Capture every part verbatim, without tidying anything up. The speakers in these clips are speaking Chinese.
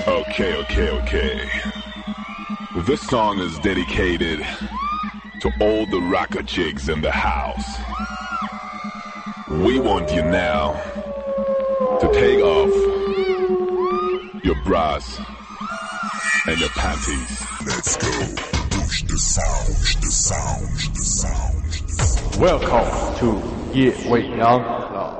Okay, okay, okay. This song is dedicated to all the rocker chicks in the house. We want you now to take off your bras and your panties. Let's go. Push the sound, push the sound, push the sound, push the sound. Welcome to 夜未央 Club。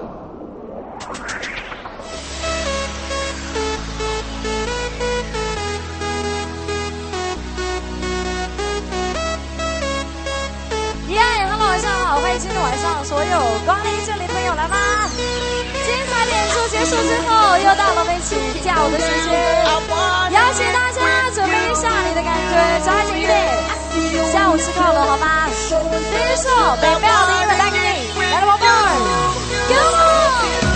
今天晚上所有光临这里的朋友来吗？精彩演出结束之后，又到了我们一起跳舞的时间，邀请大家准备一下你的感觉，抓紧一点。下午吃烤了好吗？第一首北漂的音乐带给你，来了宝贝儿 ，Go on！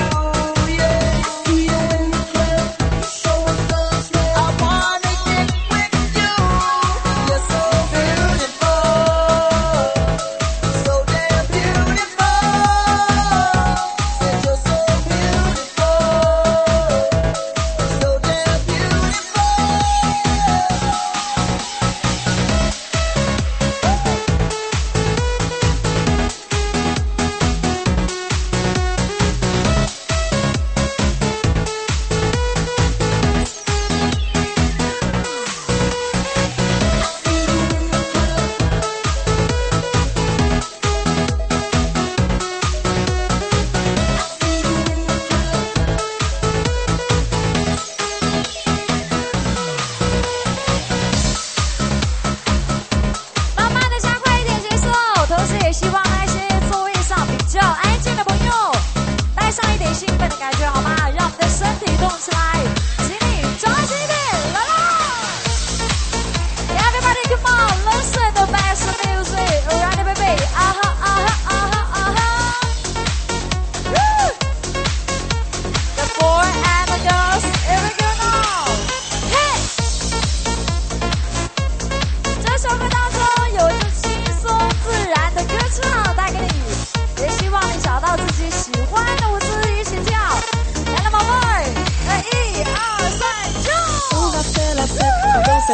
I wanna get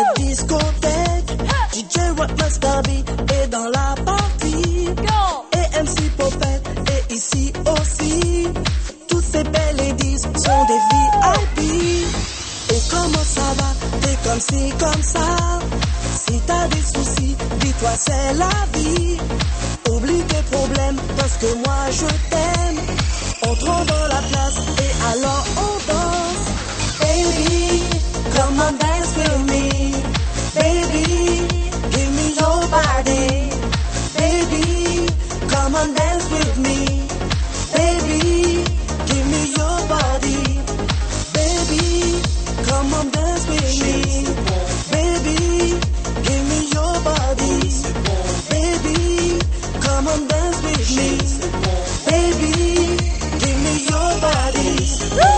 cette discothèque. D J Rock Master B est dans la partie. Et M C Popette est ici aussi. Toutes ces belles ladies sont des V I P. Et comment ça va? T'es comme ci, comme ça. Si t'as des soucis, dis-toi c'est la vie. Oublie tes problèmes parce que moi je t'aime. On te rend dans la place et alors on danse. Baby, come on dance with me. Baby, give me your body. Baby, come on dance with me. Baby, give me your body. Baby, come on dance with me. Baby, give me your body. Baby, come on dance with me. Baby, give me your body.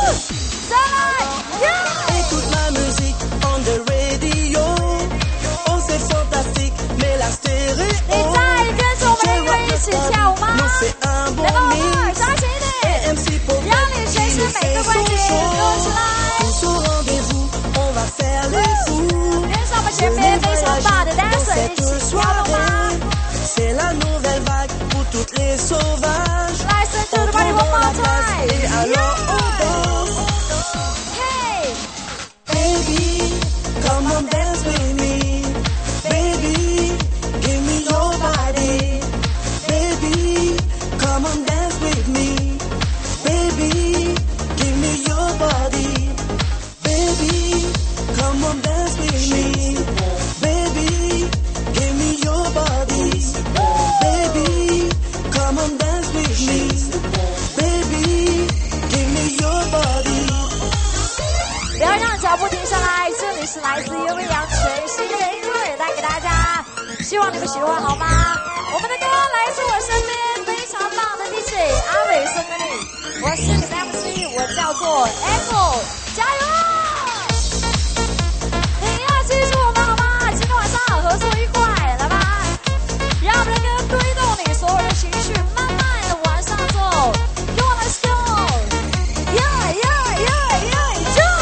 Écoute ma musique on the radio. Oh c'est fantastique, mais la stéréo. 你再跟着我们音乐一起跳舞吗？ 来吧，我们抓紧一点，让你随时每个关节动起来。 跟上我们前面非常棒的 dancer 一起跳动吧。 C'est la nouvelle vague pour toutes les sauvages. Listen to the body one more time. Et alors on danse. Hey, baby, come on dance with me. Baby, give me your body. Baby, come on dance with me. Baby, give me your body. Baby, come on dance with me. Baby, give me your body. Baby, come on dance with me. Baby, give me your body. 不要让脚步停下来，这里是来自于微阳全新的音乐带给大家，希望你们喜欢好吗？我们的歌来自我身边非常棒的 D J 阿伟送给你，我是你的 M C， 我叫做 Echo， 加油！你要记住我们好吗？今天晚上合作愉快，来吧，让我们的歌推动你所有的情绪，慢慢的往上走。Come on, let's go! Yeah, yeah, yeah, yeah, go!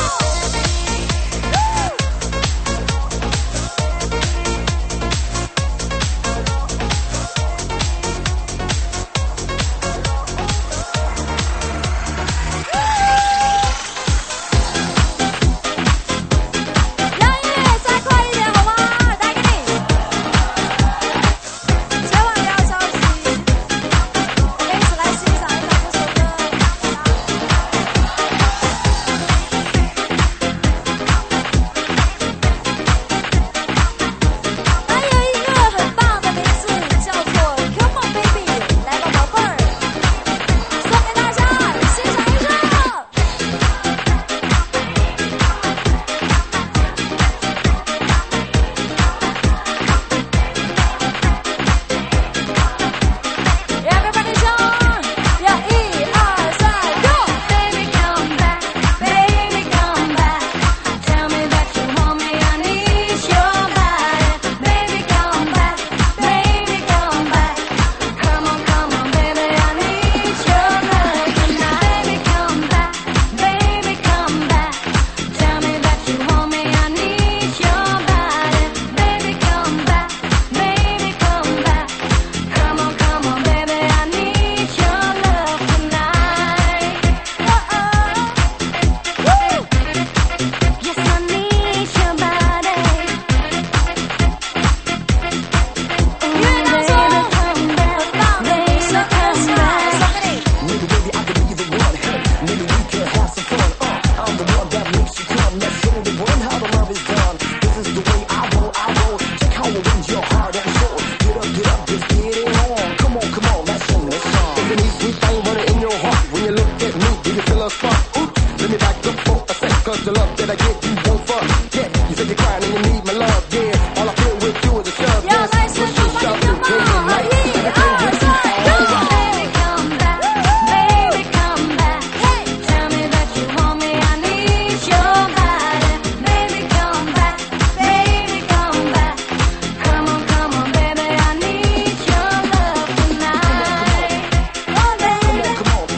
'cause the love that I get you won't fuck. Yeah, you said you're crying and you need my love. Yeah, all I feel with you is a shove. Yeah, push you, shove you, day and night. Everything with you, all right. Baby, come back. Baby, come back. Hey, tell me that you want me. I need your body. Baby, come back. Baby, come back. Come on, come on, baby. I need your love tonight. Oh, baby. Come on,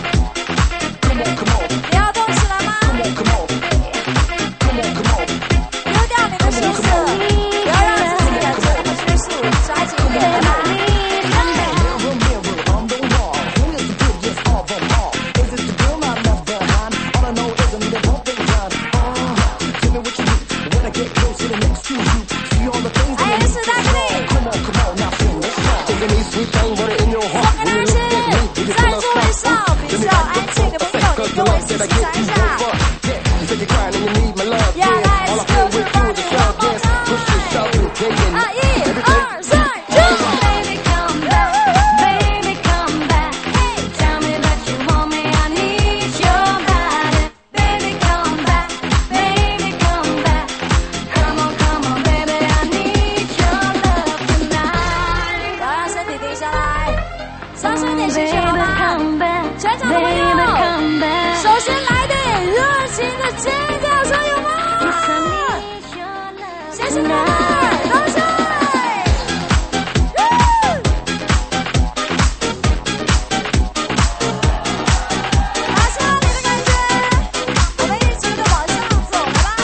come on, come on. 你要动起来吗？ Come on, come on. Come on, come on. 丢掉你的羞涩。 尖叫声有吗？谢谢你们，恭喜！拿下你的感觉，我们一起的往上走，来吧！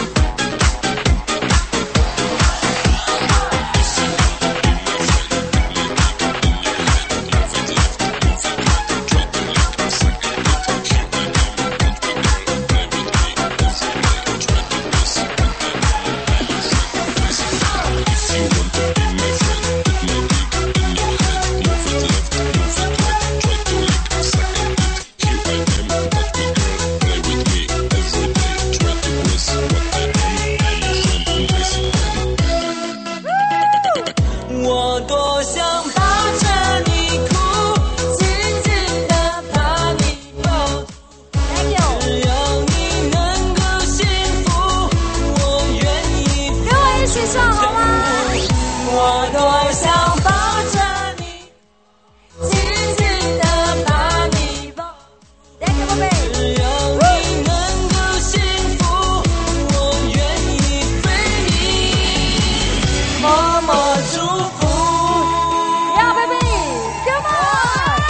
我多想抱着你哭，紧紧地把你抱住。只要你能够幸福，我愿意。 跟我一起唱好吗？ 我多想抱着你，紧紧地把你抱住。只要你能够幸福，我愿意对你默默祝福。 Yeah, baby, come on！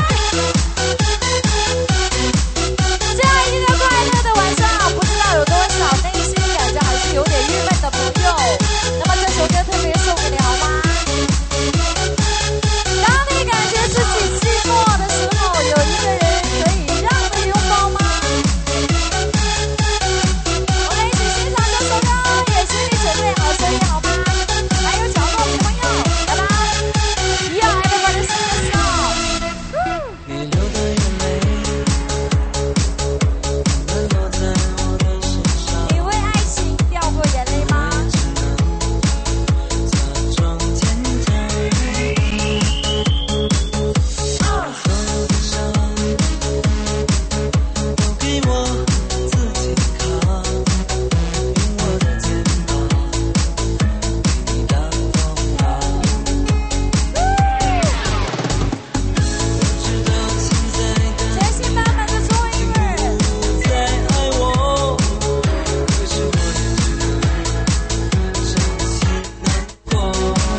这样一个快乐的晚上，不知道有多少内心感觉还是有点郁闷的朋友，那么这首歌特别送给你好吗？当你感觉自己寂寞的时候，有一个人可以让你拥抱吗？我们一起欣赏这首歌，也请你准备好声音好吗？还有角落里的朋友，来吧！ Yeah, everybody sing this song. 你流的眼泪，能落在我的身上。 你为爱情掉过眼泪吗？ 假装坚强，把所有的伤都给我自己扛，用我的肩膀给你挡风浪。我知道现在的全新版本的初音儿， 不再爱我，可是我也只能伤心难过。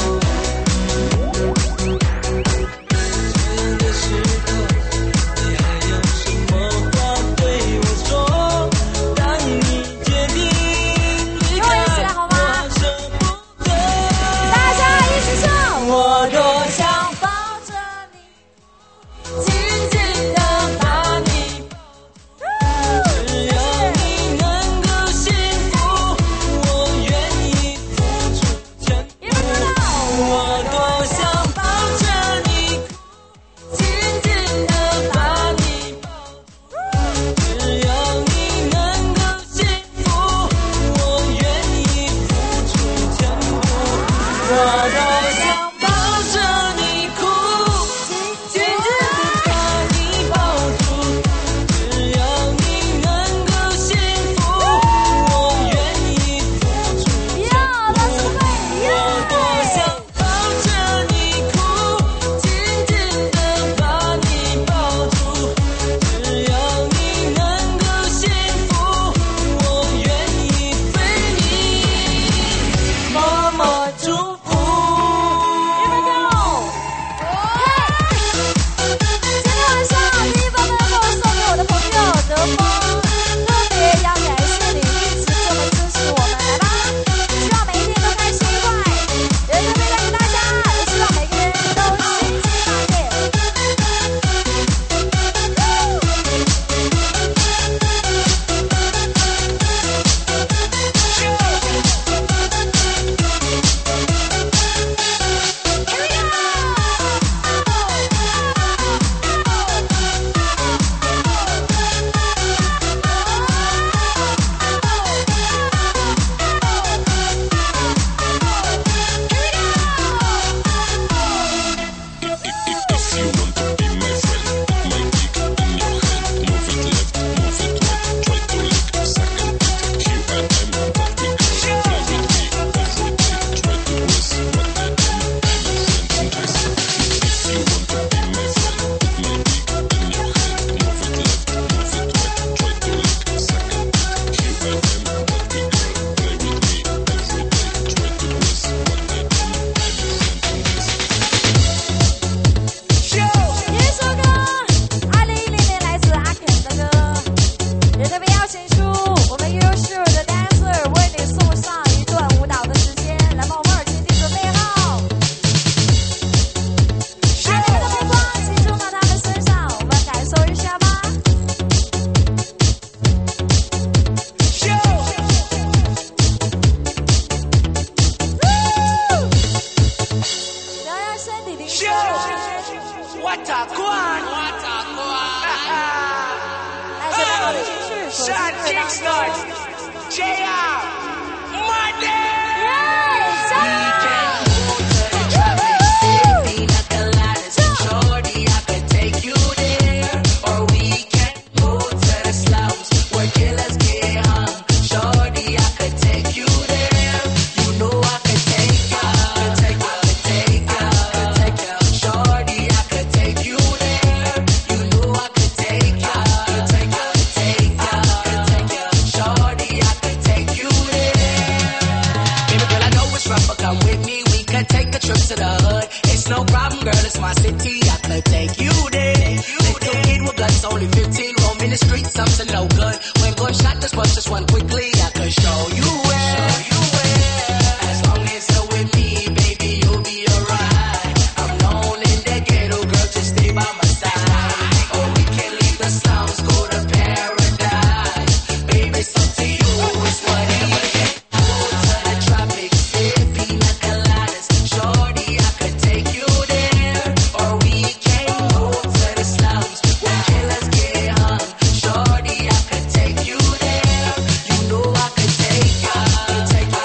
这样的时刻，你还有什么话对我说？当你决定离跟我一起开， 来好吗？ 我舍不得。 大家一起唱。 我多想抱着你，紧紧地把你抱住。只要你能够幸福，我愿意付出全部。 你们知道， 我多想抱着你哭，紧紧地把你抱住。只要你能够幸福，我愿意付出全部。我多想抱着你哭，紧紧地把你抱住。只要你能够幸福，我愿意付出全部。 呀，那是会我多想抱着你哭，紧紧地把你抱住。只要你能够幸福，我愿意对你默默祝福。 What a quan, what a quan. 来，准备好的情绪，手机回到手。 J R, Monday. 耶，加油！ To the hood, it's no problem, girl. It's my city. I could take you there. Little kid with guts, only fifteen. Roaming the streets, up to no good. When gunshot, just bust just one quickly. I could show you where. As long as you're with me, baby, you'll be alright. I'm known in the ghetto, girl. Just stay by my side. Or we can leave the slums, go to paradise. Baby, it's up to you. It's whatever. Go to the tropics, if he not coladas. Shorty, I could take you there, or we can go to the slums where killers get hung. Shorty, I could take you there. You know I could take ya, take ya,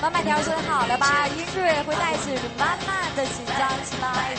慢慢调整好了吧，音乐会带着你慢慢的紧张起来。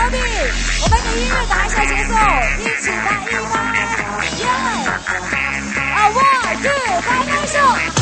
比，我们给音乐打一下节奏，一起来一把，耶！啊 ，one two， 来开手。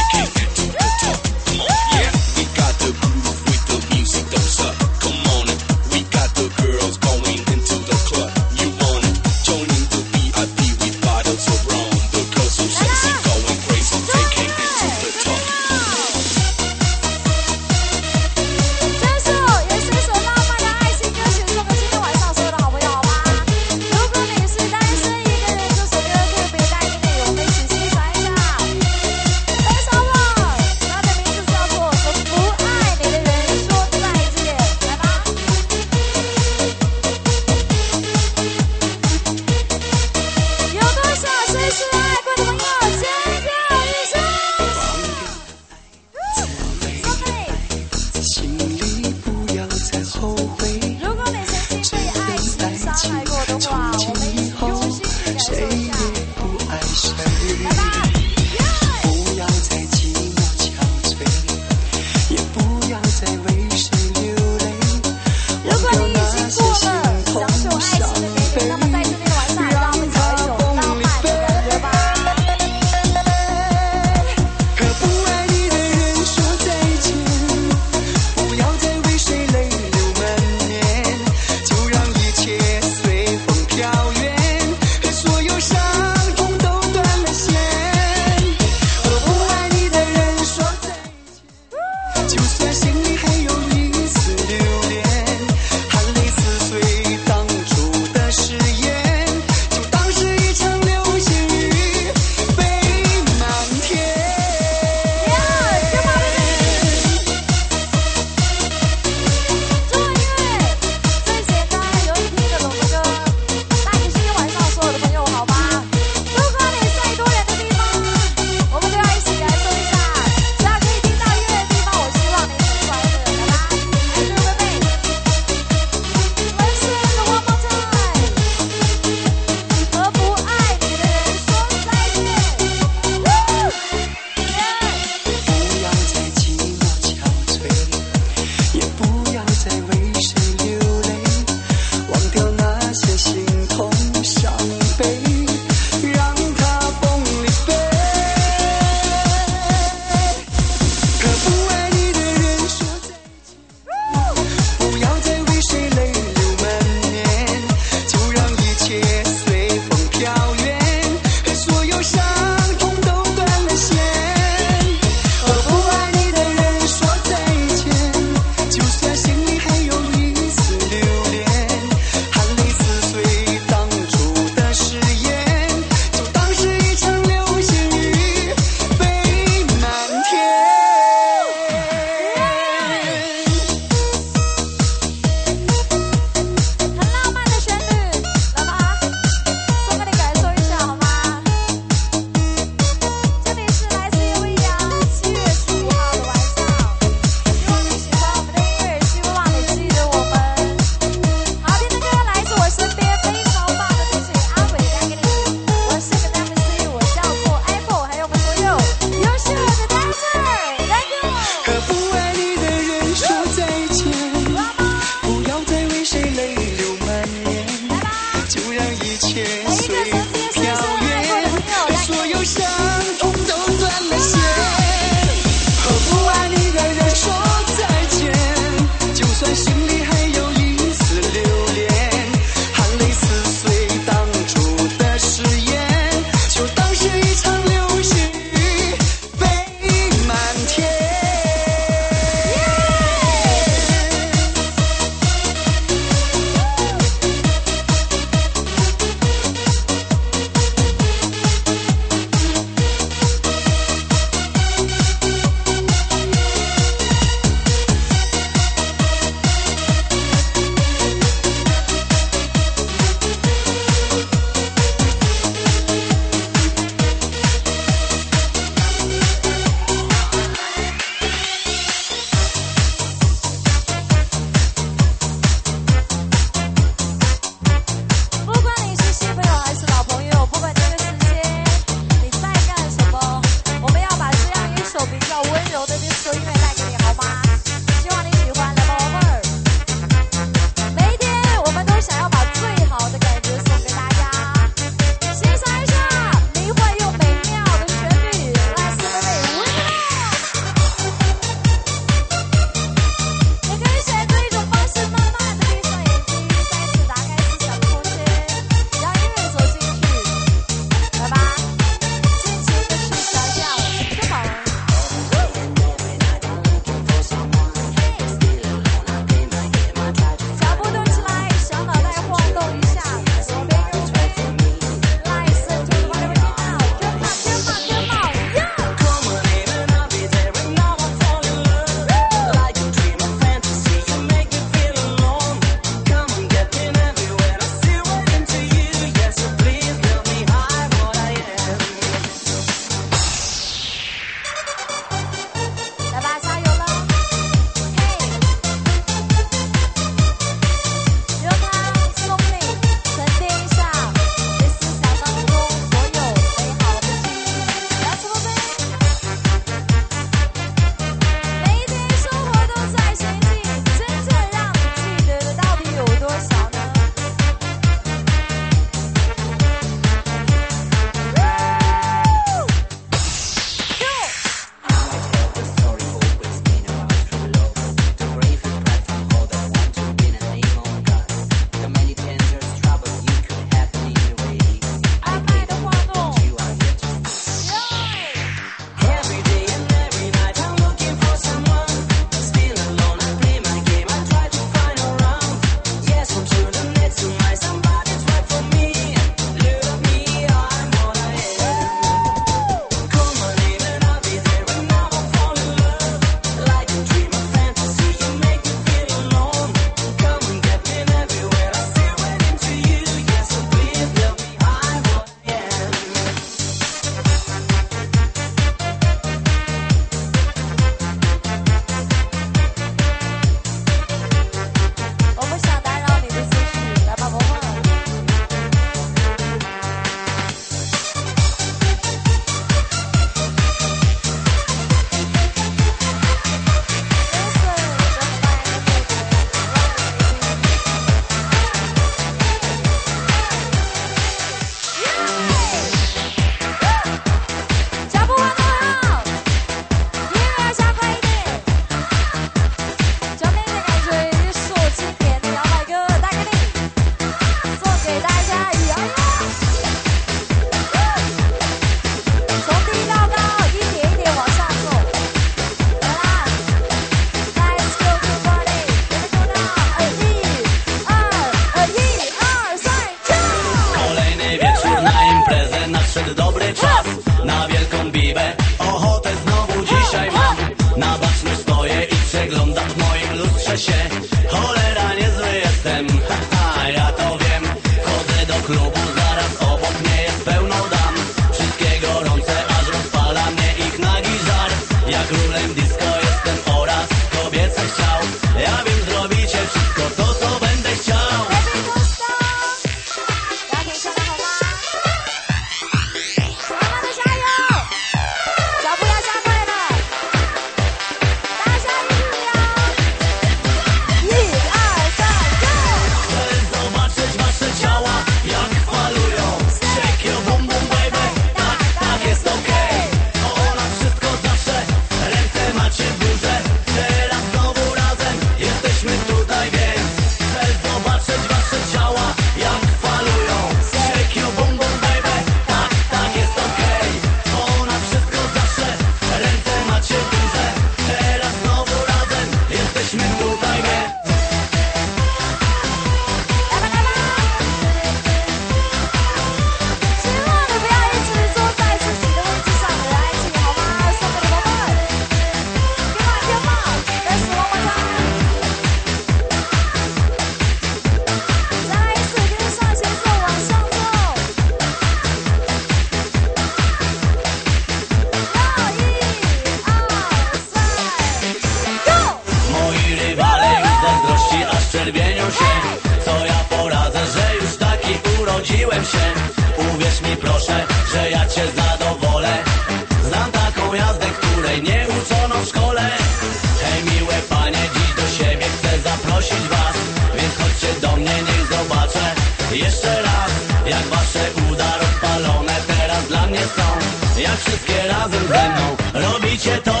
Jeszcze raz, jak wasze uda rozpalone teraz dla mnie są. Jak wszystkie razem ze mną robicie to.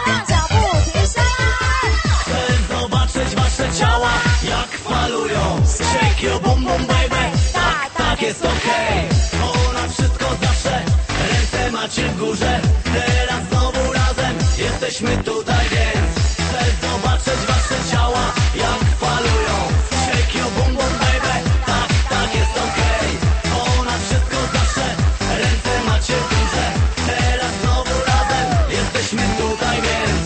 Chcę zobaczyć wasze ciała, jak falują. Shake your boom boom baby, tak, tak jest okej. Ponad wszystko zawsze, ręce macie w górze. Teraz znowu razem, jesteśmy tutaj więc. Chcę zobaczyć wasze ciała, jak falują. Shake your boom boom baby, tak, tak jest okej. Ponad wszystko zawsze, ręce macie w górze. Teraz znowu razem, jesteśmy tutaj więc.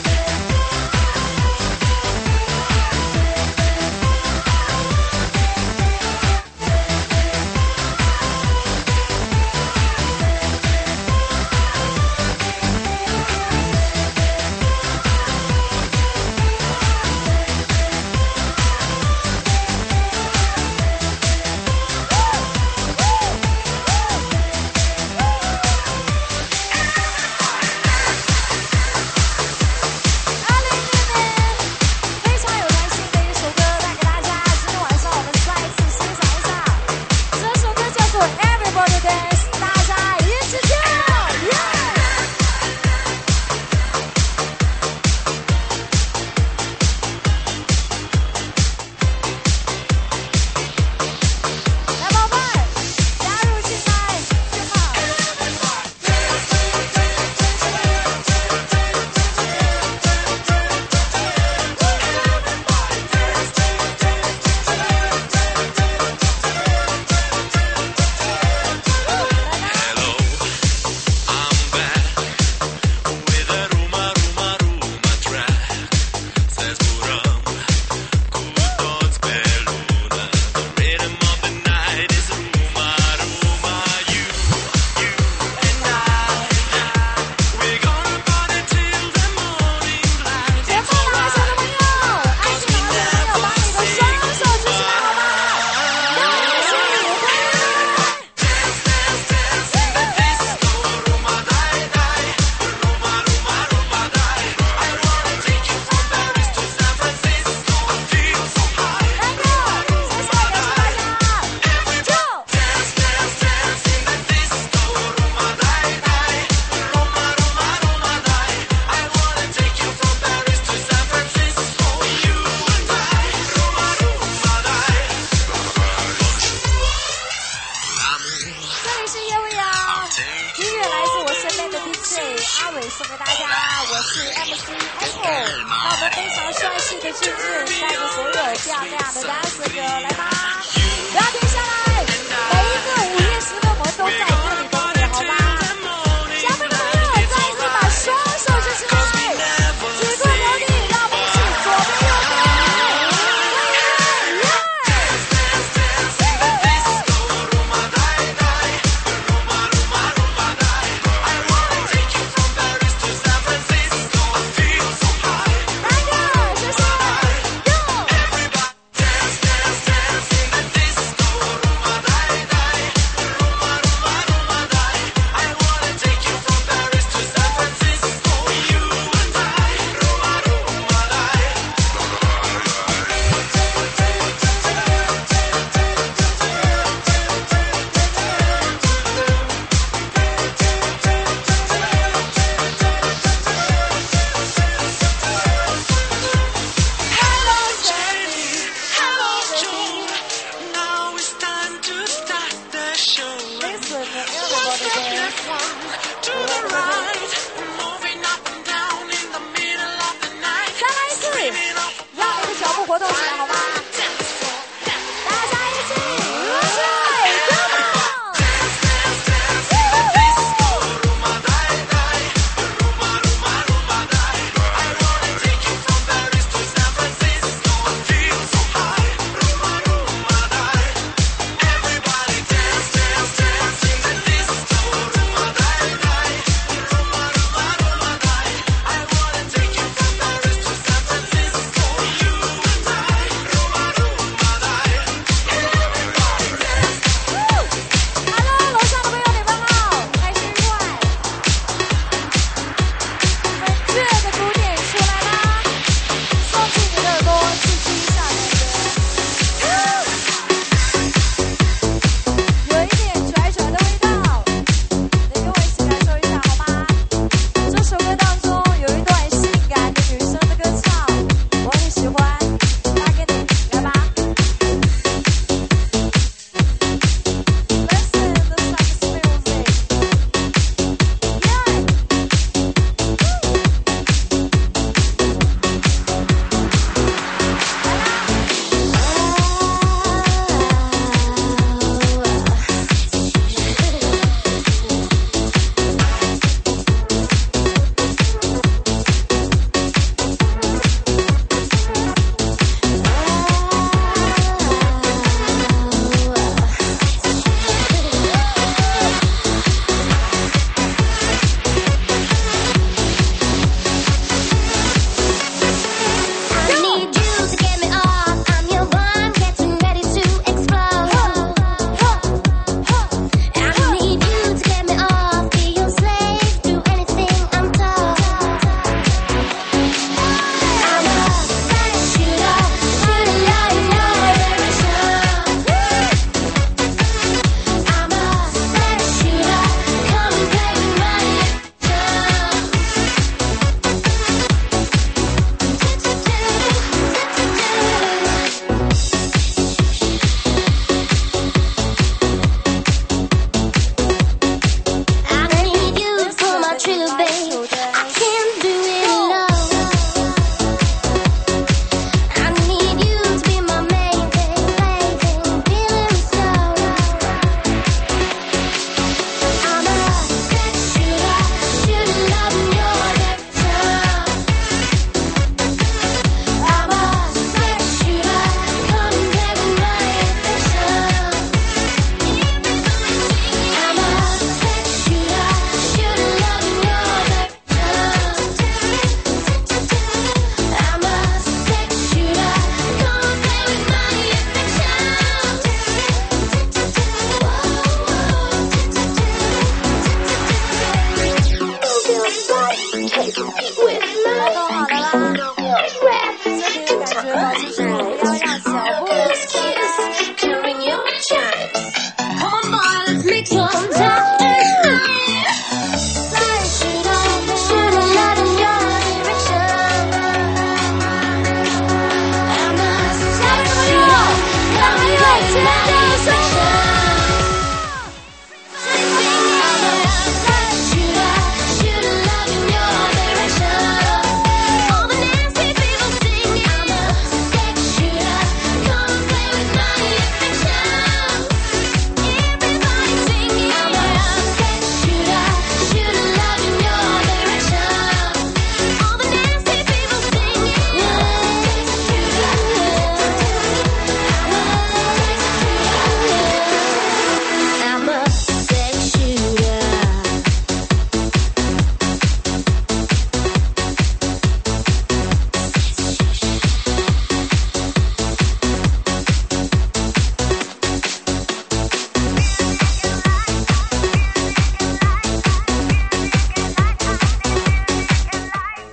送给大家，我是 M C Apple，那我们非常帅气的俊俊带着所有漂亮的 dancer 哥来吧。